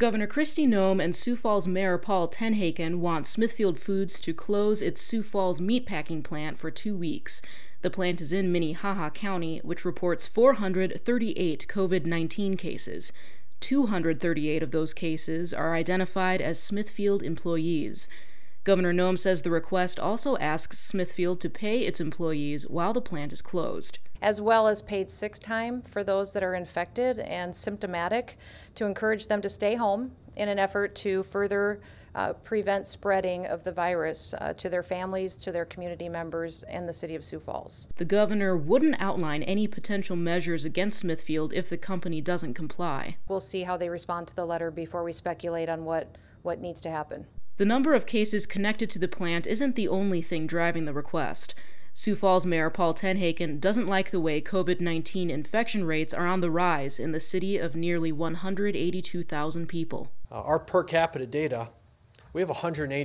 Governor Kristi Noem and Sioux Falls Mayor Paul Tenhaken want Smithfield Foods to close its Sioux Falls meatpacking plant for 2 weeks. The plant is in Minnehaha County, which reports 438 COVID-19 cases. 238 of those cases are identified as Smithfield employees. Governor Noem says the request also asks Smithfield to pay its employees while the plant is closed, as well as paid sick time for those that are infected and symptomatic, to encourage them to stay home in an effort to further prevent spreading of the virus to their families, to their community members, and the city of Sioux Falls. The governor wouldn't outline any potential measures against Smithfield if the company doesn't comply. We'll see how they respond to the letter before we speculate on what needs to happen. The number of cases connected to the plant isn't the only thing driving the request. Sioux Falls Mayor Paul Tenhaken doesn't like the way COVID-19 infection rates are on the rise in the city of nearly 182,000 people. Our per capita data, we have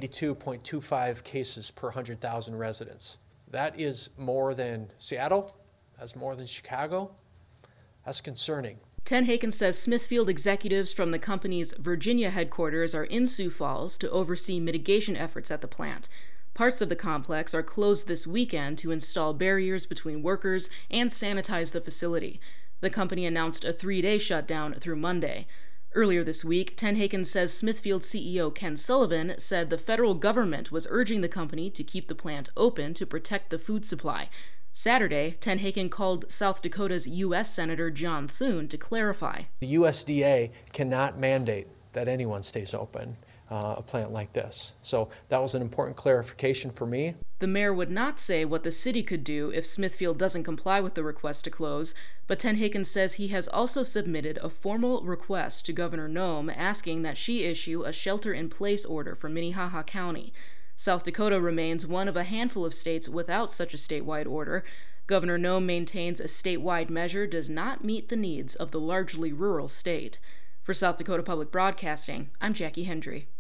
182.25 cases per 100,000 residents. That is more than Seattle, that's more than Chicago. That's concerning. Tenhaken says Smithfield executives from the company's Virginia headquarters are in Sioux Falls to oversee mitigation efforts at the plant. Parts of the complex are closed this weekend to install barriers between workers and sanitize the facility. The company announced a 3-day shutdown through Monday. Earlier this week, Tenhaken says Smithfield CEO Ken Sullivan said the federal government was urging the company to keep the plant open to protect the food supply. Saturday, Tenhaken called South Dakota's U.S. Senator John Thune to clarify. The USDA cannot mandate that anyone stays open, a plant like this. So that was an important clarification for me. The mayor would not say what the city could do if Smithfield doesn't comply with the request to close, but Tenhaken says he has also submitted a formal request to Governor Noem asking that she issue a shelter-in-place order for Minnehaha County. South Dakota remains one of a handful of states without such a statewide order. Governor Noem maintains a statewide measure does not meet the needs of the largely rural state. For South Dakota Public Broadcasting, I'm Jackie Hendry.